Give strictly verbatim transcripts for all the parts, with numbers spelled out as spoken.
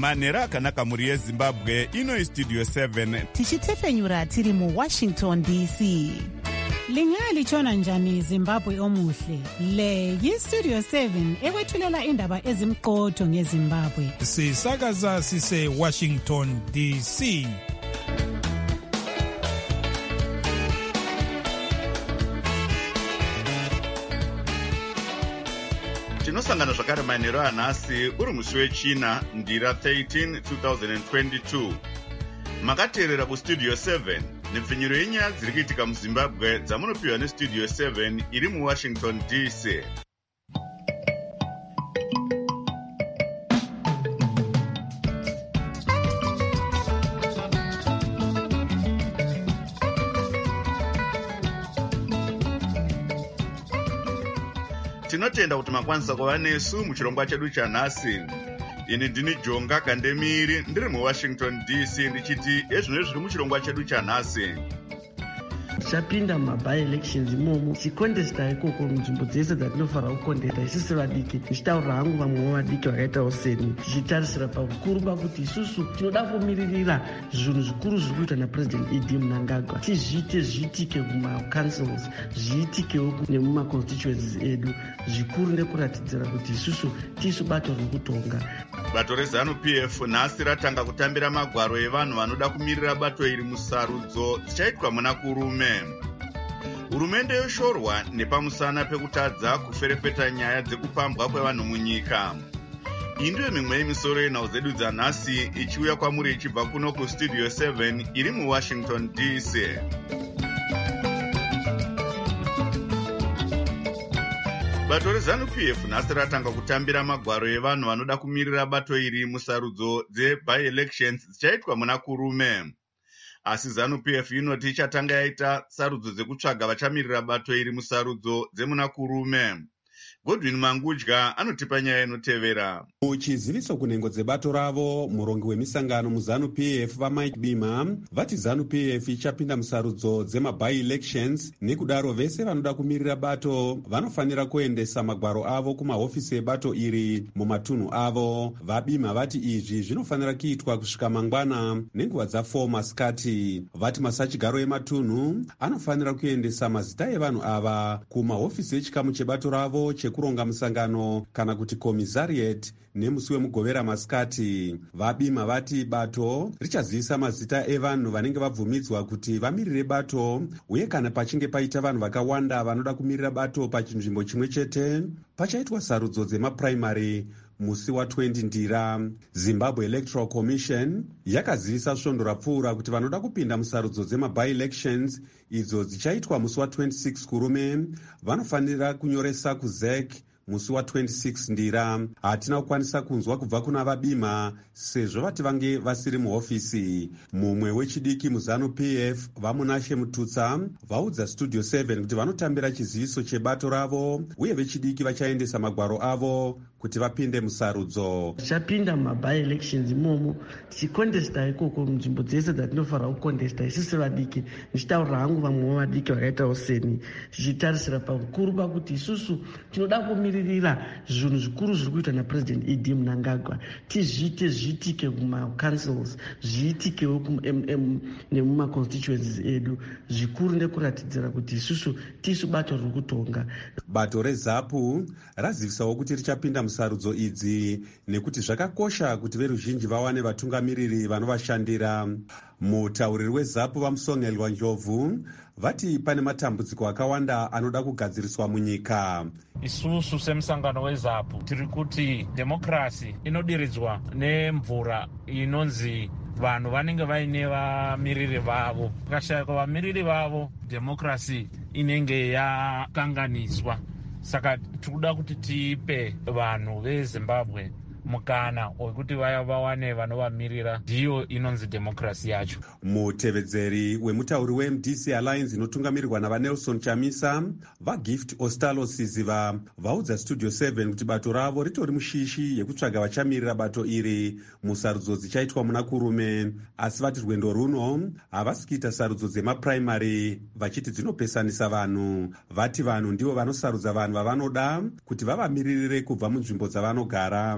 manhero akanaka mhuri yezimbabwe. Ino istudio seven tichitefenyura tiri muwashington D C. Lingalitshona njani Zimbabwe omuhle? Le yistudio seven ekwethulela indaba ezimqotho ngeZimbabwe. Sisakaza sise Washington D C. tinosangana zvakare manhero anhasi uri musi wechina ndira thirteen twenty twenty-two. Makateerera kustudio seven nepfenyuro yenyaya dziri kuitika muzimbabwe dzamunopiwa nestudio seven iri muwashington D C. Tinotenda kuti makwanisa kuva nesu muchirongwa chedu chanhasi. Ini ndini Jonga Kandemiri ndiri muWashington D C ndichiti ezvino zviri muchirongwa chedu chanhasi. Tichapinda mumabhai elections imomo tichikondesta ikoko munzvimbo dzese dzatinofanira kukondesta isusu vadiki, tichitaurira hangu vamwe vadiki vakaitawo seni, tichitarisira pakukuru pakuti isusu tinoda kumiririra zvinhu zvikuru zviri kuitwa naPresident Idi Mnangagwa. Tizviite zviitike kumacouncils, zviitikewo nemumaconstituencies edu. Zvikuru nekuratidzira kuti isusu tisu bato riri kutonga. Bato reZanu-P F nhasi ratanga kutambira magwaro evanhu vanoda kumirira bato iri musarudzo dzichaitwa muna kurume. Hurumende yoshorwa nepamusana pekutadza kuferefeta nyaya dzekupambwa kwevanhu munyika. Iyi ndiyo mimwe yemisoro yenhau dzedu dzanhasi ichiuya kwamuri ichibva kuno kustudio seven iri muWashington D C. Bato reZanu-P F nhasi ratanga kutambira magwaro evanhu vanoda kumirira bato iri musarudzo dze-by-elections dzichaitwa muna kurume. Asi ZANU-P F inoti ichatanga yaita sarudzo dzekutsvaga vachamirira bato iri musarudzo dzemuna kurume. Godwin Mangudya anotipa nyaya inotevera. Muchiziviso kunhengo dzebato ravo, murongi wemisangano muZanu-P F vaMike Bima vati ZANU-P F ichapinda musarudzo dzema-by-elections, nekudaro vese vanoda kumirira bato vanofanira kuendesa magwaro avo kumahofisi ebato iri mumatunhu avo. VaBima vati izvi zvinofanira kuitwa kusvika mangwana nenguva dza-four masikati. Vati masachigaro ematunhu anofanira kuendesa mazita evanhu ava kumahofisi echikamu chebato ravo kuronga musangano kana kuti commissariat nemusi wemugovera masikati. VaBima vati bato richazivisa mazita evanhu vanenge vabvumidzwa kuti vamirire bato, uye kana pachinge paita vanhu vakawanda vanoda kumirira bato pachinzvimbo chimwe chete pachaitwa sarudzo dzemapuraimary musi wa-twenty ndira. Zimbabwe Electoral Commission yakazivisa svondo rapfuura kuti vanoda kupinda musarudzo dzema-by-elections idzo dzichaitwa musi wa-twenty-six kurume vanofanira kunyoresa kuZ E C musi wa-twenty-six ndira. Hatina kukwanisa kunzwa kubva kuna vaBima sezvo vati vange vasiri muhofisi. Mumwe wechidiki muZanu-P F vaMunashe Mututsa vaudza studio seven kuti vanotambira chiziviso chebato ravo, uye vechidiki vachaendesa magwaro avo kuti vapinde musarudzo. Tichapinda mumabhai elections imomo tichikondesta ikoko munzvimbo dzese dzatinofanira kukondesta isusu vadiki, tichitaurira hangu vamwe vadiki vakaitawo seni, tichitarisira pakukuru pakuti isusu tinoda kumiririra zvinhu zvikuru zviri kuitwa naPresident Idi Mnangagwa. Tizviite zviitike kumacouncils, zviitikewo nemumaconstituencies edu. Zvikuru nekuratidzira kuti isusu tisu bato riri kutonga. Bato reZapu razivisawo kuti richapinda musarudzo idzi nekuti zvakakosha kuti veruzhinji vawane vatungamiriri vanovashandira. Mutauriri weZapu vaMusongelwa Njovu vati pane matambudziko akawanda anoda kugadziriswa munyika. Isusu semusangano weZapu tiri kuti demokrasi inodiridzwa nemvura inonzi vanhu vanenge vaine vamiriri vavo. Pakashayika vamiriri vavo, demokrasi inenge yakanganiswa. Saka tikuda kuti tipe vanhu veZimbabwe mukana wekuti vaya vawane vanovamirira, ndiyo inonzi demokrasi yacho. Mutevedzeri wemutauri weM D C Alliance inotungamirirwa navaNelson Chamisa vaGift Ostalo Siziva vaudza studio seven kuti bato ravo ritori mushishi yekutsvaga vachamirira bato iri musarudzo dzichaitwa muna kurume, asi vati rwendo runo havasi kuita sarudzo dzemapuraimary vachiti dzinopesanisa vanhu. Vati vanhu ndivo vanosarudza vanhu vavanoda kuti vavamiririre kubva munzvimbo dzavanogara.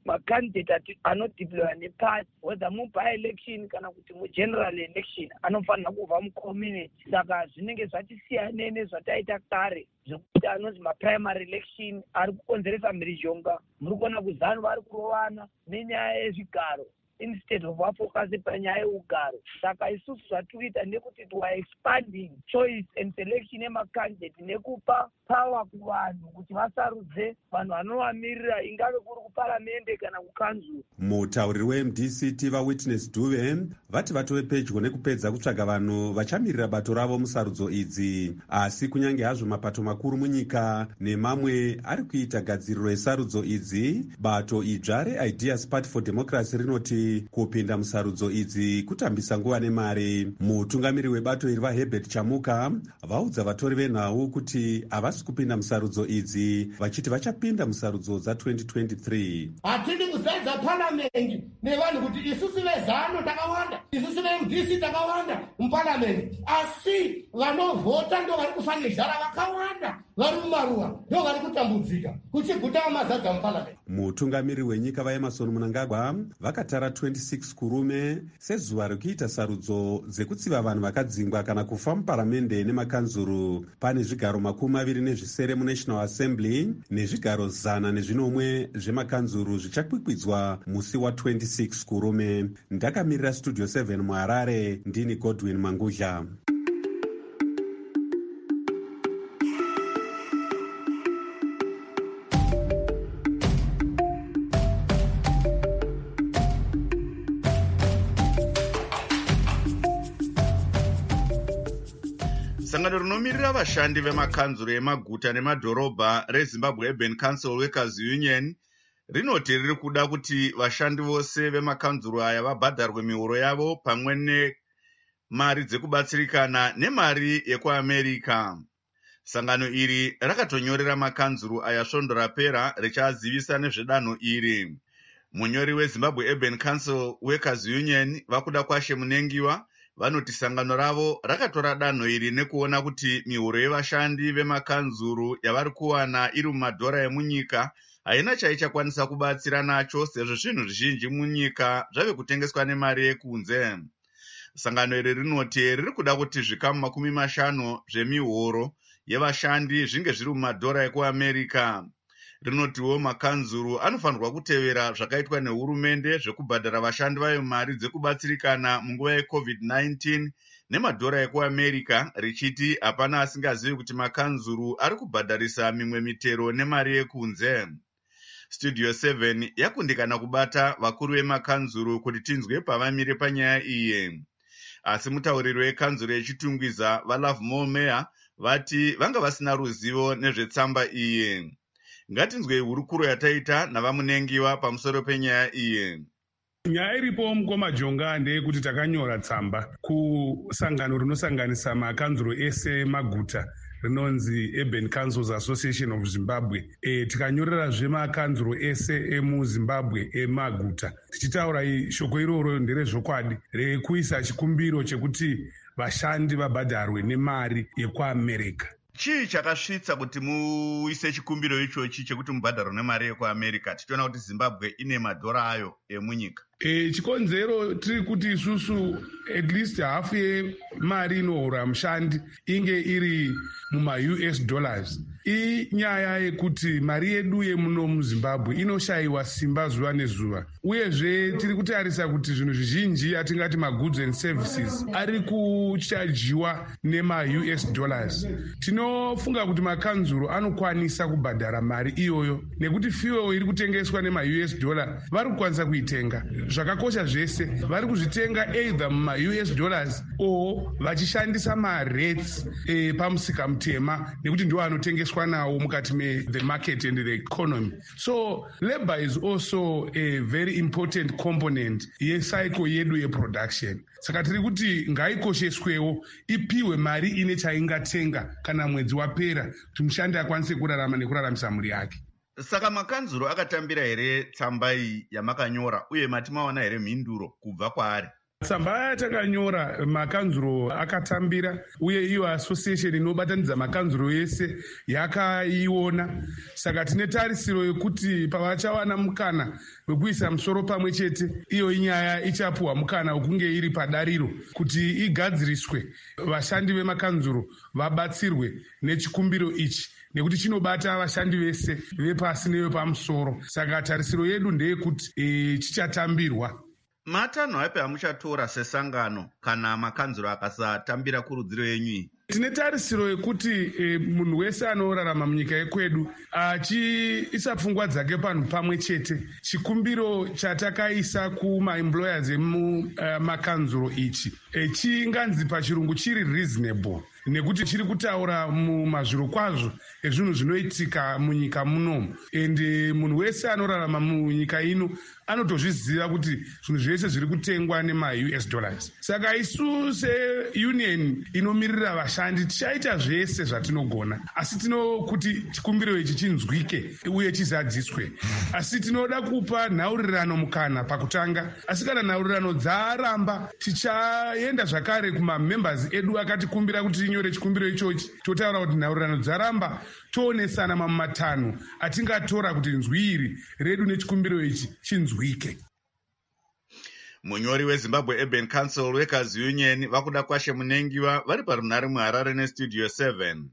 makandidate anodeploya nepasi whether muby-election kana kuti mugeneral election anofanira kubva mucommunity. Saka zvinenge zvatisiyanei nezvataita kare zvekuti anonzi maprimary election ari kukonzeresa mhirizhonga. Muri kuona kuzanu vari kurovana nenyaya yezvigaro instead of vafocuse panyaya yeugaro. Saka isusu zvatikuita ndekuti tiwa expanding choice and selection yemakandidate nekupa power kuvanhu kuti vasarudze vanhu vanovamirira, ingave kuri kuparamende kana kukanzuru. Mutauriri we-M D C T vaWitness Dube vati vatove pedyo nekupedza kutsvaga vanhu vachamirira bato ravo musarudzo idzi, asi kunyange hazvo mapato makuru munyika nemamwe ari kuita gadziriro yesarudzo idzi, bato idzva reIdeas Party for Democracy rinoti kupinda musarudzo idzi kutambisa nguva nemari. Mutungamiri webato iri vaHerbert Chamuka vaudza vatori venhau kuti havasi kupinda musarudzo idzi, vachiti vachapinda musarudzo dza-twenty twenty-three. Hatidi kuzaidza parliamendi nevanhu kuti isusu vezano takawanda, isusu ve-M D C takawanda muparliamendi, asi vanovhota ndo vari kufa nezhara vakawanda, vari mumaruwa ndo vari kutambudzika kuchiguta mazadza muparliamendi. Mutungamiri wenyika vaEmmerson Mnangagwa vakatara twenty-six kurume sezuva rekuita sarudzo dzekutsiva vanhu vakadzingwa kana kufa muparamende nemakanzuru. Pane zvigaro makumi maviri nezvisere muNational Assembly nezvigaro zana nezvinomwe zvemakanzuru zvichakwikwidzwa musi wa-twenty-six kurume. Ndakamirira Studio seven muHarare, ndini Godwin Mangudla. Sangano rinomirira vashandi vemakanzuru emaguta nemadhorobha reZimbabwe Urban Council Workers Union rinoti riri kuda kuti vashandi vose vemakanzuru aya vabhadharwe mihoro yavo pamwe nemari dzekubatsirikana nemari yekuAmerica. Sangano iri rakatonyorera makanzuru aya svondo rapera richazivisa nezvedanho iri. Munyori weZimbabwe Urban Council Workers Union Vakuda Kwashe Munengiwa vanoti sangano ravo rakatora danho iri nekuona kuti mihoro yevashandi vemakanzuru yavari kuwana iri mumadhora emunyika haina chaichakwanisa kubatsira nacho sezvo zvinhu zvizhinji munyika zvave kutengeswa nemari yekunze. Sangano iri rinoti riri kuda kuti zvikamu makumi mashanu zvemihoro yevashandi zvinge zviri mumadhora ekuAmerica. Rinotiwo makanzuru anofanirwa kutevera zvakaitwa nehurumende zvekubhadhara vashandi vayo mari dzekubatsirikana munguva yeCovid nineteen nemadhora ekuAmerica, richiti hapana asingazivi kuti makanzuru ari kubhadharisa mimwe mitero nemari yekunze. Studio seven yakundikana kubata vakuru vemakanzuru kuti tinzwe pavamire panyaya iyi. Asi mutauriri wekanzuru yechitungwiza vaLove More Mayor vati vanga vasina ruzivo nezvetsamba iyi. Ngatinzwe hurukuro yataita navamunengiwa pamusoro penyaya iyi. Nyaya iripo mukoma Jonga ndeyekuti takanyora tsamba kusangano rinosanganisa makanzuro ese maguta rinonzi Urban Councils Association of Zimbabwe. E, tikanyorerazve makanzuro ese emuZimbabwe emaguta tichitaura shoko iroro nderezvokwadi rekuisa chikumbiro chekuti vashandi vabhadharwe nemari yekuAmerica. Chii chakasvitsa kuti muise chikumbiro ichochi chekuti mubhadharo nemari yekuAmerica tichiona kuti Zimbabwe ine madhora ayo emunyika? E, chikonzero tiri kuti isusu at least hafu yemari inohora mushandi inge iri muma-U S dollars. Inyaya yekuti mari yedu yemuno muZimbabwe inoshayiwa simba zuva nezuva, uyezve tiri kutarisa kuti zvinhu zvizhinji atingati magoods and services ari kuchajiwa nema-U S dollars. Tinofunga kuti makanzuru anokwanisa kubhadhara mari iyoyo nekuti fuel iri kutengeswa nema-U S dollar vari kukwanisa kuitenga. Zvakakosha zvese vari kuzvitenga either muma-U S dollars o vachishandisa ma-rates e, pamusika mutema nekuti ndiwo anotengeswa nawo mukati me the market and the economy. So labor is also a very important component yecycle yedu yeproduction. Saka tiri kuti ngaikosheswewo ipiwe mari ine chaingatenga kana mwedzi wapera kuti mushandi akwanise kurarama nekuraramisa mhuri yake. Saka makanzuro akatambira here tsamba iyi yamakanyora uye mati maona here mhinduro kubva kwaari? Tsamba yatakanyora makanzuro akatambira uye iyo association inobatanidza makanzuro ese yakaiona. Saka tine tarisiro yekuti pavachawana mukana wekuisa musoro pamwe chete, iyo inyaya ichapuwa mukana wekunge iri padariro kuti igadziriswe, vashandi vemakanzuro vabatsirwe nechikumbiro ichi, nekuti chinobata vashandi vese vepasi nevepamusoro. Saka tarisiro yedu ndeyekuti e, chichatambirwa. Matanho api amuchatora sesangano kana makanzuro akasatambira kurudziro yenyu? Tine tarisiro yekuti e, munhu wese anorarama munyika yekwedu achiisa pfungwa dzake panhu pamwe chete. Chikumbiro chatakaisa kumaemployers emumakanzuro uh, ichi e, chinganzi pachirungu chiri reasonable, nekuti chiri kutaura mumazviro kwazvo ezvinhu zvinoitika munyika munomu, ende munhu wese anorarama munyika ino anotozviziva kuti zvinhu zvese zviri kutengwa nema-U S dollars. Saka isu seunion inomirira vashandi tichaita zvese zvatinogona, asi tino kuti chikumbiro ichi chinzwike uye chizadziswe. Asi tinoda kupa nhaurirano mukana pakutanga, asi kana nhaurirano dzaramba tichaenda zvakare kumamembers edu akatikumbira kuti tinyore chikumbiro ichochi, totaura kuti nhaurirano dzaramba toonesana matanho atingatora kuti nzwi iri redu nechikumbiro ichi chinzwike. Munyori weZimbabwe Urban Council Workers Union vakuda kwashe munengiwa vari parunhare muHarare nestudio seven.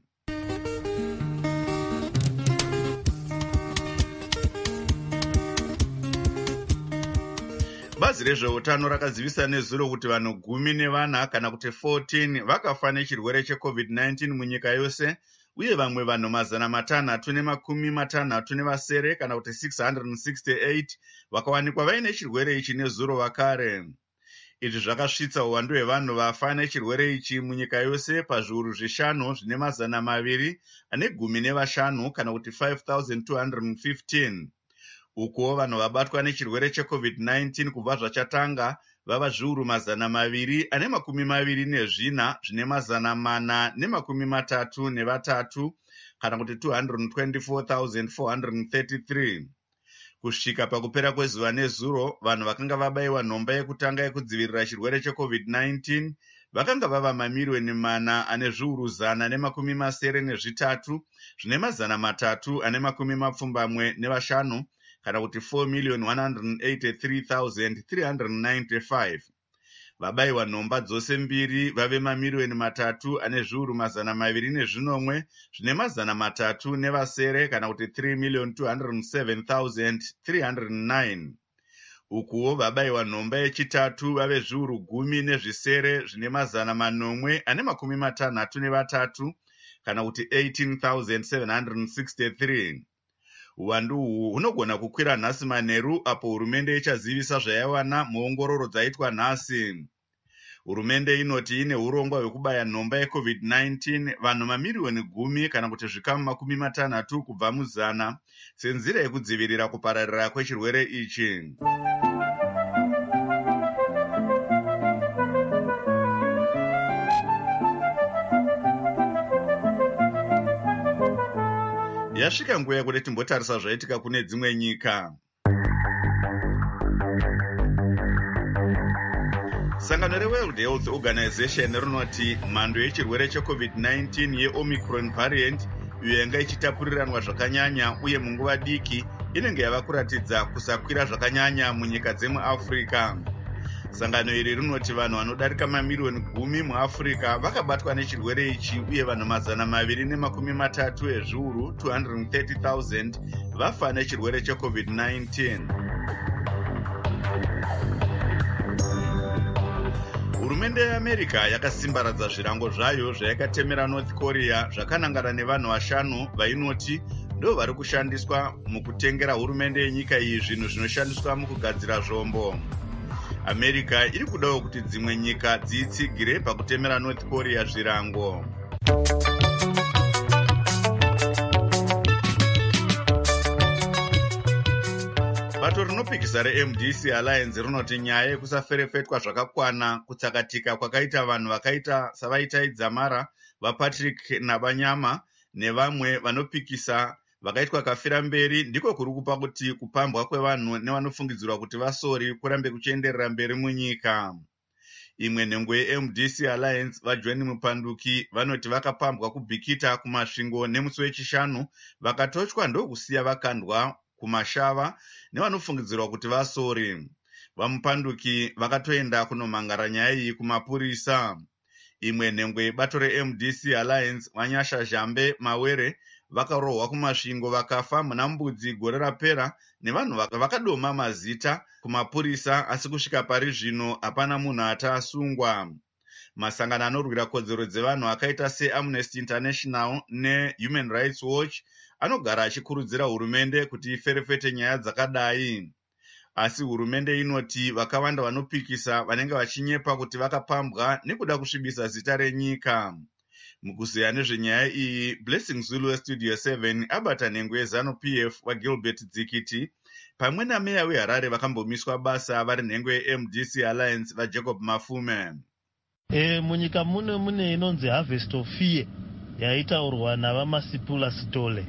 Bazi rezveutano rakazivisa nezuro kuti vanhu gumi nevana kana kuti fourteen vakafa nechirwere checovid nineteen munyika yose, uye vamwe vanhu mazana matanhatu nemakumi matanhatu nevasere kana kuti six hundred sixty-eight vakawanikwa vaine chirwere ichi nezuro vakare. Izvi zvakasvitsa uwandu hwevanhu vafa nechirwere ichi munyika yose pazviuru zvishanu zvine mazana maviri ane gumi nevashanu kana kuti five thousand two hundred fifteen. Uko vanhu vabatwa nechirwere checovid nineteen kubva zvachatanga vava zviuru mazana maviri ane makumi maviri nezvina zvine mazana mana nemakumi matatu nevatatu kana kuti two hundred twenty-four thousand four hundred thirty-three. Kusvika pakupera kwezuva nezuro, vanhu vakanga vabayiwa nhomba yekutanga yekudzivirira chirwere checovid nineteen vakanga vava mamirioni mana ane zviuru zana nemakumi masere nezvitatu zvine mazana matatu ane makumi mapfumbamwe nevashanu kana kuti four million one hundred eighty-three thousand three hundred ninety-five. Vabayiwa nhomba dzose mbiri vave mamirioni matatu ane zviuru mazana maviri nezvinomwe zvine mazana matatu nevasere kana kuti three million two hundred seven thousand three hundred nine. Ukuwo vabayiwa nhomba yechitatu vave zviuru gumi nezvisere zvine mazana manomwe ane makumi matanhatu nevatatu kana kuti eighteen thousand seven hundred sixty-three. Uwandu uhu hunogona kukwira nhasi manheru apo hurumende ichazivisa zvaiwana muongororo dzaitwa nhasi. Hurumende inoti ine urongwa hwekubaya nhomba yecovid nineteen vanhu mamirioni gumi kana kuti zvikamu makumi matanhatu kubva muzana senzira yekudzivirira kupararira kwechirwere ichi. Yasvika nguva yekuti timbotarisa zvaitika kune dzimwe nyika. Sangano reWorld Health Organization rinoti mhando yechirwere checovid nineteen yeOmicron variant iyo yanga ichitapuriranwa zvakanyanya uye munguva diki inenge yava kuratidza kusakwira zvakanyanya munyika dzemuAfrica. Sangano iri rinoti vanhu vanodarika mamirioni gumi muAfrica vakabatwa nechirwere ichi uye vanhu mazana maviri nemakumi matatu ezviuru two hundred thirty thousand vafa nechirwere checovid nineteen. Hurumende yeAmerica yakasimbaradza zvirango zvayo zvayakatemera North Korea zvakanangana nevanhu vashanu vainoti ndo vari kushandiswa mukutengera hurumende yenyika iyi zvinhu zvinoshandiswa mukugadzira zvombo. America iri kudawo kuti dzimwe nyika dziitsigire pakutemera North Korea zvirango. Bato rinopikisa reM D C Alliance rinoti nyaya yekusaferefetwa zvakakwana kutsakatika kwakaita vanhu vakaita savaitaidza Mara, vaPatrick Nabanyama nevamwe vanopikisa vakaitwa kafira mberi ndiko kuri kupa kuti kupambwa kwevanhu nevanofungidzirwa kuti vasori kurambe kuchienderera mberi munyika. Imwe nhengo yeM D C Alliance vaJohn Mupanduki vanoti vakapambwa kubhikita kumasvingo nemusi wechishanu vakatotywa ndokusiya vakandwa kumashava nevanofungidzirwa kuti vasori. Vamupanduki vakatoenda kunomhangara nyaya iyi kumapurisa. Imwe nhengo yebato reM D C Alliance Vanyasha Jambe Mawere vakarohwa kumasvingo vakafa muna mbudzi gore rapera nevanhu vakadoma mazita kumapurisa, asi kusvika pari zvino hapana munhu atasungwa. Masangano anorwira kodzero dzevanhu akaita seAmnesty International neHuman Rights Watch anogara achikurudzira hurumende kuti iferefete nyaya dzakadai. Asi hurumende inoti vakawanda vanopikisa vanenge vachinyepa kuti vakapambwa nekuda kusvibisa zita renyika. Mukuzeya nezvenyaya iyi, Blessing Zulu weStudio seven abata nhengo yeZanu-P F waGilbert Dzikiti pamwe nameya weHarare vakambomiswa basa vari nhengo yeM D C Alliance vaJacob Mafume. E, munyika mune mune inonzi Harvest of Fear yaitaurwa navaMasipula Sitole.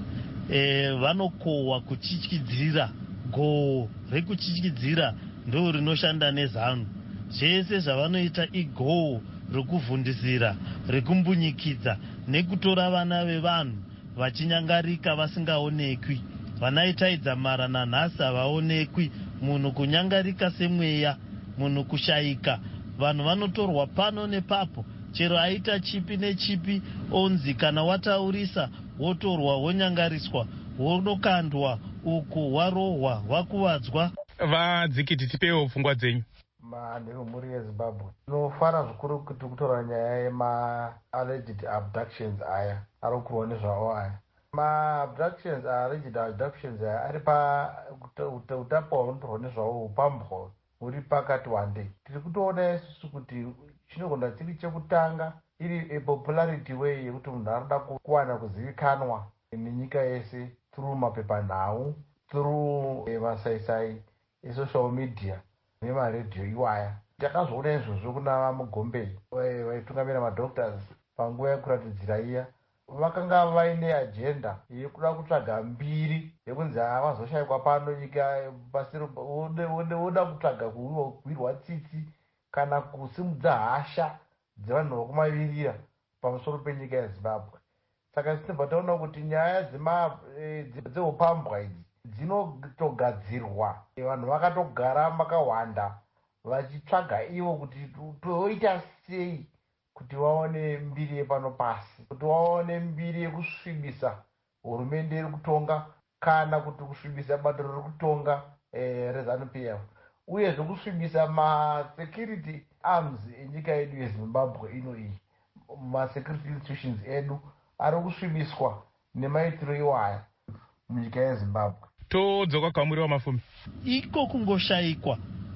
E, vanokohwa kuchityidzira, goho rekuchityidzira ndo rinoshanda neZanu. Zvese zvavanoita igoho rekuvhundisira, rekumbunyikidza nekutora vana vevanhu vachinyangarika vasingaonekwi. Vanaitaidza mara nanhasi havaonekwi, munhu kunyangarika semweya, munhu kushaika. Vanhu vanotorwa pano nepapo, chero aita chipi nechipi onzi kana wataurisa wotorwa wonyangariswa, wonokandwa uku, warohwa, wakuvadzwa. Vadzikiti tipewo pfungwa dzenyu. Manhemhuri yeZimbabwe inofara zvikuru kuti kutora nyaya yema-alleged abductions aya ari kurwa nezvawo aya. Ma-abductions alleged abductions aya ari pa utapwa hunotorwa nezvawo upambwa huri pakati wande. Tiri kutoona isusu kuti chinogona chiri chekutanga iri a-popularity way yekuti munhu anoda kuwana kuzivikanwa nenyika yese through mapepanhau, through masaisai esocial media nemaredhiyo iwaya. Takazvoona izvozvo kuna Mugombei vaitungamira madoctors panguva yekuratidzira iya. Vakanga vaine agenda yekuda kutsvaga mbiri yekunzi havazoshayikwa pano nyika pasi, voda kutsvaga kuwirwa tsitsi kana kusimudza hasha dzevanhu vokumavirira pamusoro penyika yeZimbabwe. Saka tinobva taona kuti nyaya dzeupambwa idzi dzinotogadzirwa, vanhu vakatogara makawanda vachitsvaga ivo kuti toita sei kuti vaone mbiri yepano pasi, kuti vaone mbiri yekusvibisa hurumende iri kutonga kana kuti kusvibisa bato riri kutonga eh, reZanu-P F, uyezve kusvibisa masecurity arms enyika yedu yeZimbabwe ino iyi. Masecurity institutions edu ari kusvibiswa nemaitiro iwaya munyika yeZimbabwe. Todzoka kwamuri waMafumi. Iko kungoshayikwa,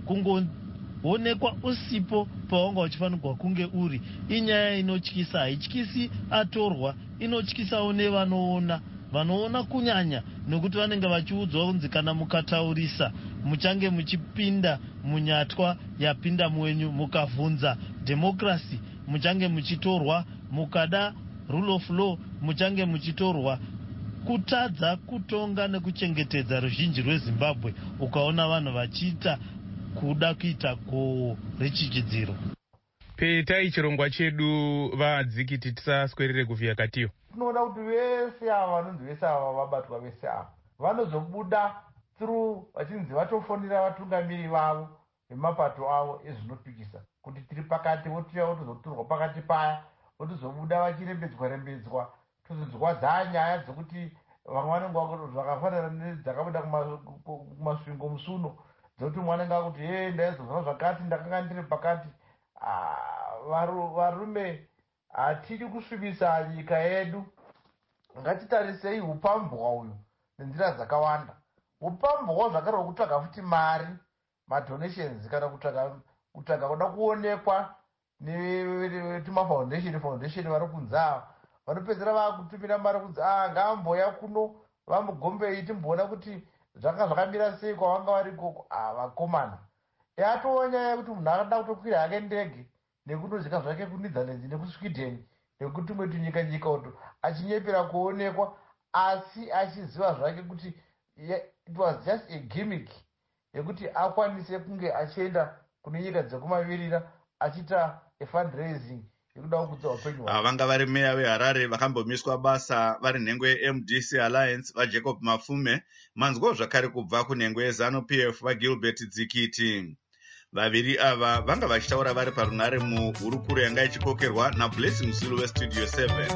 kungoonekwa usipo pawanga uchifanirwa kunge uri, inyaya inotyisa. Haityisi atorwa, inotyisawo nevanoona. Vanoona kunyanya nokuti vanenge vachiudzwa kunzi kana mukataurisa muchange muchipinda munyatwa yapinda mwenyu, mukavhunza democracy muchange muchitorwa, mukada rule of law muchange muchitorwa. Kutadza kutonga nekuchengetedza ruzhinji rweZimbabwe, ukaona vanhu vachiita kuda kuita goho rechichidziro. Petai chirongwa chedu vadzikiti tisaswerere kuvhiya katiyo. Tinoona kuti vese ava vanonzi vese ava vabatwa vese ava vanozobuda through vachinzi vatofonera vatungamiri vavo vemapato avo ezvinopikisa kuti tiri pakati, votuya votozoturwa pakati paya, votozobuda vachirembedzwa rembedzwa, tozonzwa dzanyaya dzekuti vamwe vanenge zvakafanira nedzakabuda kumasvingo musuno dzokuti mwanenge akuti he ndaizozva zvakati ndakanga ndiri pakati. Varume hatidi kusvibisa nyika yedu, ngatitarisei upambwa uyu nenzira dzakawanda. Upambwa zvakare hwekutsvaga futi mari, madonations, kana kutsvaga kutsvaga kuda kuonekwa netumafoundation foundation vari kunze ava vanopedzera vakutumira mari kunzi ah ngaamboya kuno vaMugombei timboona kuti zvanga zvakamira sei kwavanga vari ikoko. Vakomana yatova nyaya yekuti munhu akada kutokwira yake ndege nekundozvika zvake kuNetherlands nekuSweden nekutumwe tunyika nyika uto achinyepera kuonekwa, asi achiziva zvake kuti it was just a gimmick yekuti akwanise kunge achienda kune nyika dzekumavirira achiita efundraising ikuda kukudza upenyu hwavo. Vanga vari meya veharare vakambomiswa basa vari nhengo yeM D C Alliance vaJacob Mafume, manzwa zvakare kubva kunhengo yeZANU P F vaGilbert Dzikiti. Vaviri ava vanga vachitaura vari parunare muhurukuro yanga ichikokerwa naBlessing Msilu weStudio seven.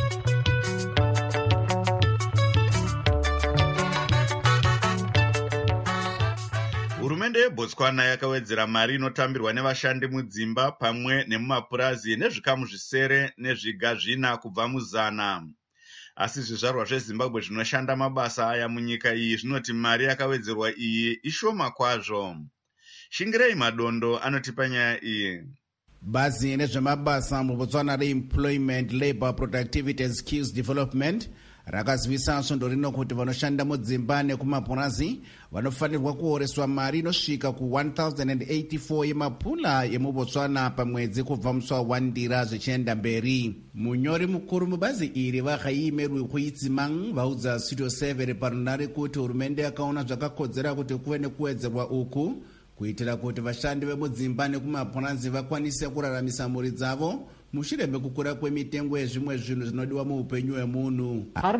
Hurumende yeBotswana yakawedzera mari inotambirwa nevashandi mudzimba pamwe nemumapurazi nezvikamu zvisere nezviga zvina kubva muzana. Asi zvizvarwa zveZimbabwe zvinoshanda mabasa aya munyika iyi zvinoti mari yakawedzerwa iyi ishoma kwazvo. Shingirei Madondo anotipa nyaya iyi. Bazi nezvemabasa muBotswana reEmployment, Labour, Productivity and Skills Development rakazivisa svondo rino kuti vanoshanda mudzimba nekumapurazi vanofanirwa kuoreswa mari inosvika ku one thousand eighty-four yemapula yemuBotswana pamwedzi kubva musi wawandira zvichienda mberi. Munyori mukuru mubazi iri vaHaime Rwekuitsimang vaudza Studio seven parunare kuti hurumende yakaona zvakakodzera kuti kuve nekuwedzerwa uku kuitira kuti vashandi vemudzimba nekumapurazi vakwanise kuraramisa mhuri dzavo mushure mekukura kwemitengo yezvimwe zvinhu zvinodiwa muupenyu hwemunhu.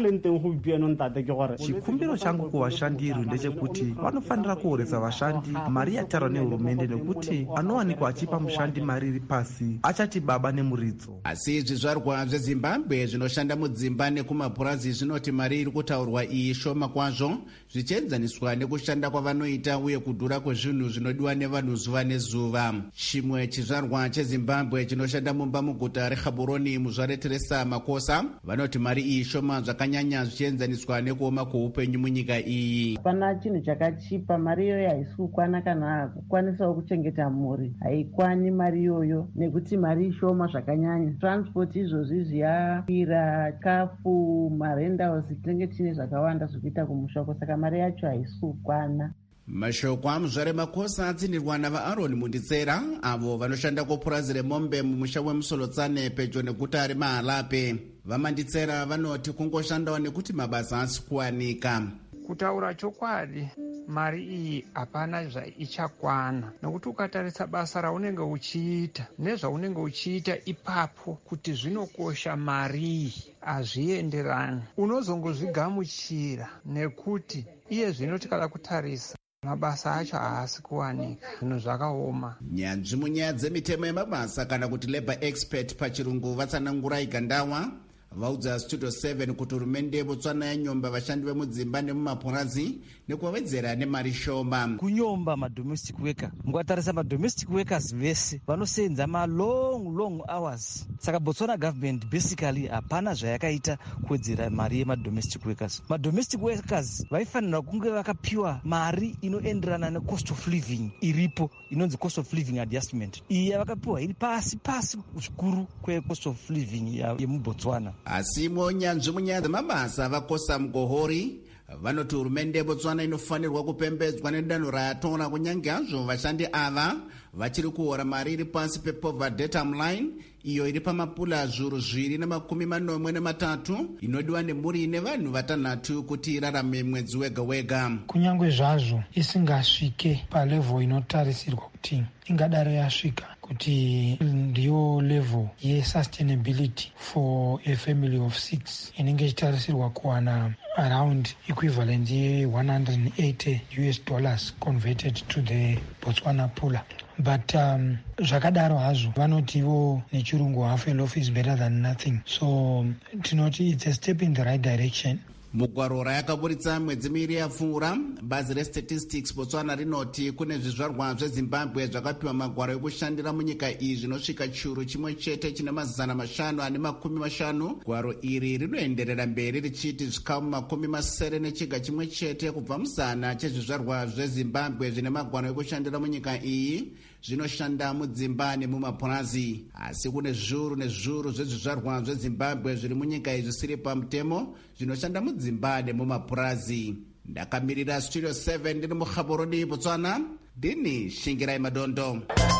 Chikumbiro changu kuvashandiri ndechekuti vanofanira kuoresa vashandi mari yatarwa nehurumende nekuti anowanikwa achipa mushandi mari iri pasi achati baba nemuridzo. Asi zvizvarwa zveZimbabwe zvinoshanda mudzimba nekumapurazi zvinoti mari iri kutaurwa iyi shoma kwazvo zvichienzaniswa nekushanda kwavanoita uye kudhura kwezvinhu zvinodiwa nevanhu zuva nezuva. Chimwe chizvarwa cheZimbabwe chinoshanda mumba muguta reGaborone muzvare Teresa Makosa vanoti mari iyi shoma zvakanyanya zvichienzaniswa nekuoma kweupenyu munyika iyi. Hapana chinhu chakachipa, mari iyoyo haisi kukwana kana kukwanisawo kuchengeta mhuri, haikwani mari iyoyo nekuti mari ishoma zvakanyanya. Transport izvozvi zviyakwira, kafu, marentals tinenge tine zvakawanda zvokuita kumushoko, saka mari yacho haisi kukwana. Mashoko amuzvare Makosa atsindirwa navaAron Munditsera avo vanoshanda kupurazi remombe mumusha weMusolotsane pedyo neguta reMahalape. VaManditsera vanoti kungoshandawo nekuti mabasa asi kuwanika. Kutaura chokwadi, mari iyi hapana zvaichakwana nokuti ukatarisa basa raunenge uchiita nezvaunenge uchiita ipapo kuti zvinokosha mari hazvienderani. Unozongozvigamuchira nekuti iye zvino tikada kutarisa mabasa acho haasi kuwanika, zvinhu zvakaoma. Nyanzvi munyaya dzemitemo yemabasa kana kuti labor expert pachirungu vatsanangura Igandawa vaudza Studio seven kuti hurumende yeBotswana yanyomba vashandi vemudzimba nemumapurazi nekuvawedzera nemari shoma. Kunyomba madomestic worker, mukatarisa madomestic workers vese vanosenza ma long long hours. Saka Botswana government basically hapana zvayakaita kuwedzera mari yemadomestic workers. Madomestic workers vaifanira kunge vakapiwa mari inoenderana necost of living iripo inonzi cost of living adjustment. Iyi yavakapiwa iri pasi pasi zvikuru kwecost of living yemuBotswana. Asi munyanzvi munyaya dzemabasa vaKosa Mgohori vanoti hurumende yeBotswana inofanirwa kupembedzwa nedanho rayatora kunyange hazvo vashandi ava vachiri kuhora mari iri pasi pepoverty datum line iyo iri pamapula zviuru zviri nemakumi manomwe nematatu inodiwa nemhuri ine vanhu vatanhatu kuti irarame mwedzi wega wega. Kunyange zvazvo isingasvike palevel inotarisirwa kuti ingadaro yasvika kuti ndiyo level yesustainability for a family of six inenge ichitarisirwa kuwana around equivalent ye one hundred eighty US dollars converted to the Botswana pula. But um, zvakadaro hazvo vanotiwo nechirungu half a loaf is better than nothing, so tinoti it's a step in the right direction. Mugwaro rayakaburitsa mwedzi miviri yapfuura, bazi reStatistics Botswana rinoti kune zvizvarwa zveZimbabwe zvakapiwa magwaro ekushandira munyika iyi zvinosvika chiuru chimwe chete chine mazana mashanu ane makumi mashanu. Gwaro iri rinoenderera mberi richiti zvikamu makumi masere nechiga chimwe chete kubva muzana chezvizvarwa zveZimbabwe zvine magwaro ekushandira munyika iyi zvinoshanda mudzimba nemumapurazi. Asi kune zviuru nezviuru zvezvizvarwa zveZimbabwe zviri munyika iyi zvisiri pamutemo zvinoshanda mudzimba nemumapurazi. Ndakamirira Studio seven ndiri muGaborone, Botswana, ndini Shingirai Madondo.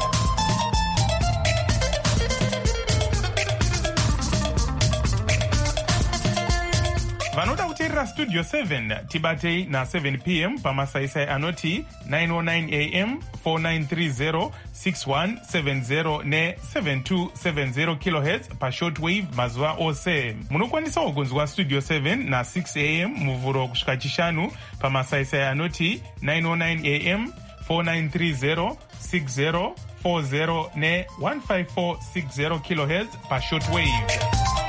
vanoda kuteerera Studio seven tibatei na seven p m pamasaisai anoti nine oh nine a m four nine three zero six one seven zero ne seven two seven zero kilohertz pashortwave mazuva ose. Munokwanisawo kunzwa Studio seven na six a m muvhuro kusvika chishanu pamasaisai anoti nine oh nine a m, four nine three zero, six zero four zero ne one five four six zero kilohertz pashortwave.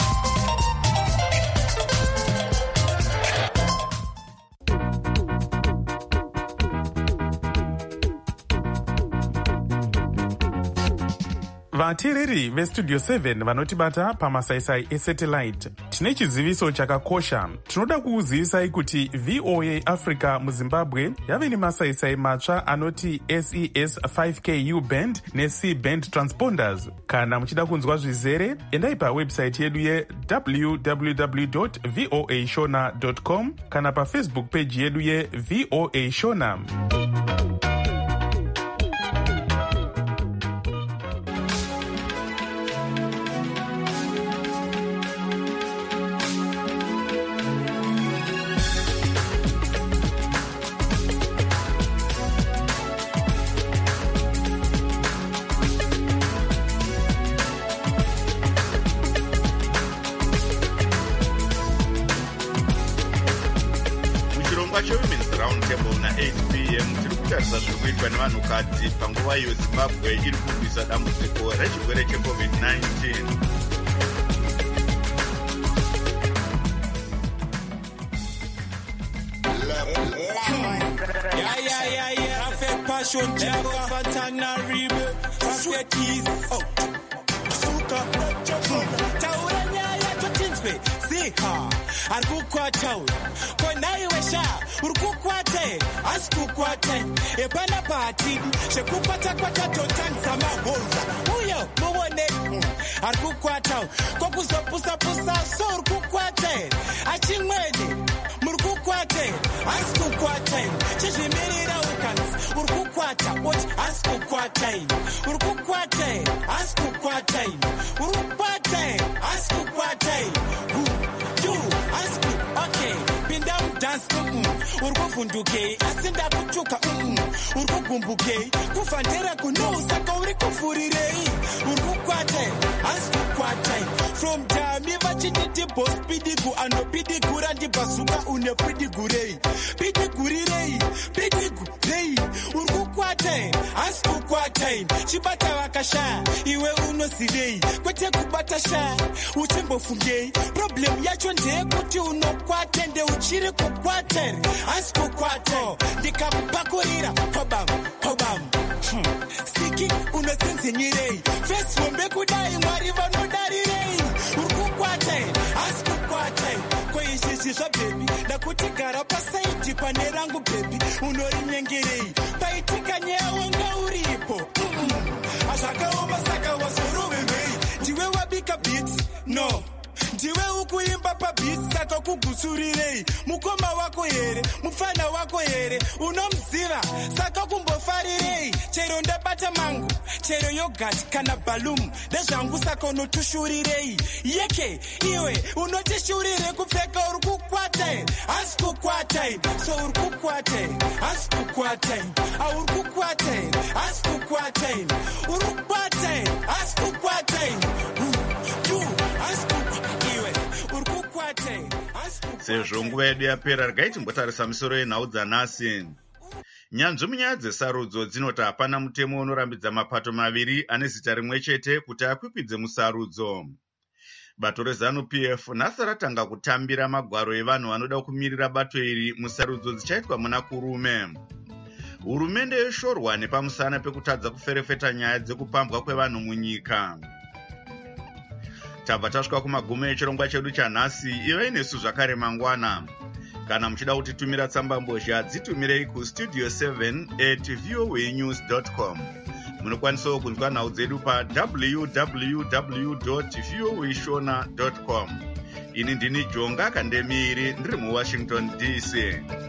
Vateereri vestudio seven vanotibata pamasaisai esatellite, tine chiziviso chakakosha. Tinoda kukuzivisai kuti V O A Africa muZimbabwe yave nemasaisai matsva anoti S E S five K U band ne C band transponders. Kana muchida kunzwa zvizere, endai pawebsite yedu ye w w w dot voa shona dot com kana pafacebook page yedu ye V O A Shona. Vanhukadzi panguva iyo Zimbabwe iri kurwisa dambudziko rechirwere checovid nineteen. Yeah, yeah, yeah, yeah. Perfect passion, Java, Fatana, Ribe, Sweaties. Oh, Suka, Tauranya, Totinspe, Zika, and Kukwatau. Konai Wesha, Urkukwate, Askukwate, Epana Party, Shekupata Quatato Tansama Wolza. Uyo, Muone, Arkukwatau, Kopusa Pusa Pusa, Sor Kukwate, Achimwede, Murkukwate, Askukwate, Chishimira Ukans, Urkukwata, what Askukwate, Urkukwate, Askukwate, Urupate, Askukwate, you, Asku, okay. Dance mm urkufunduke asinda kuchuka mm urkugumbuke kufandera kunosa kauri kufurirei urkukwate askukwate from jami vachititi boss pidigu anopidigura ndibasuka unepidigurei pidigurei pidigurei urkukwate askukwate chibata vakasha iwe unosidei kwete kubata sha uchimbofungei problem yacho ndeyekuti unokwate nde uchiri kukwate asikukwate ndikakupakurira kobam kobam hmm. Siki unosinzinyirei fesi wombe kudai mwari vanodarirei urikukwate asikukwate kweizvizvi zvabebi ndakutigara pasaiti pane rangu bebi unorinyengerei paitika nyaya wanga uripo azvakaoma saka wazorovevei ndiwe wabika bits no ndiwe ukuimba pabhitsi saka kugutsurirei mukoma wako here mufana wako here unomziva saka kumbofarirei chero ndabata mangu chero yogati kana bhalumu ndezvangu saka unotushurirei yeke iwe unotishurire kupfeka uri kukwate asi kukwate so uri kukwate asi kukwate auri kukwate asi kukwate uri kukwate asi kukwate you asi sezvo nguva yedu yapera regai timbotarisa misoro yenhau dzanhasi. Nyanzvi munyaya dzesarudzo dzinoti hapana mutemo unorambidza mapato maviri ane zita rimwe chete kuti akwikvidze musarudzo. Bato reZANU-P F nhasi ratanga kutambira magwaro evanhu vanoda kumirira bato iri musarudzo dzichaitwa muna kurume. Hurumende yoshorwa nepamusana pekutadza kuferefeta nyaya dzekupambwa kwevanhu munyika. Tabva tasvika kumagumo echirongwa chedu chanhasi. Ivai nesu zvakare mangwana. Kana muchida kutitumira tsamba mbozha dzitumirei kustudio seven at voa news dot com. Munokwanisawo kunzwa nhau dzedu pa w w w dot voa shona dot com. Ini ndini Jonga Kandemiri ndiri muWashington D C.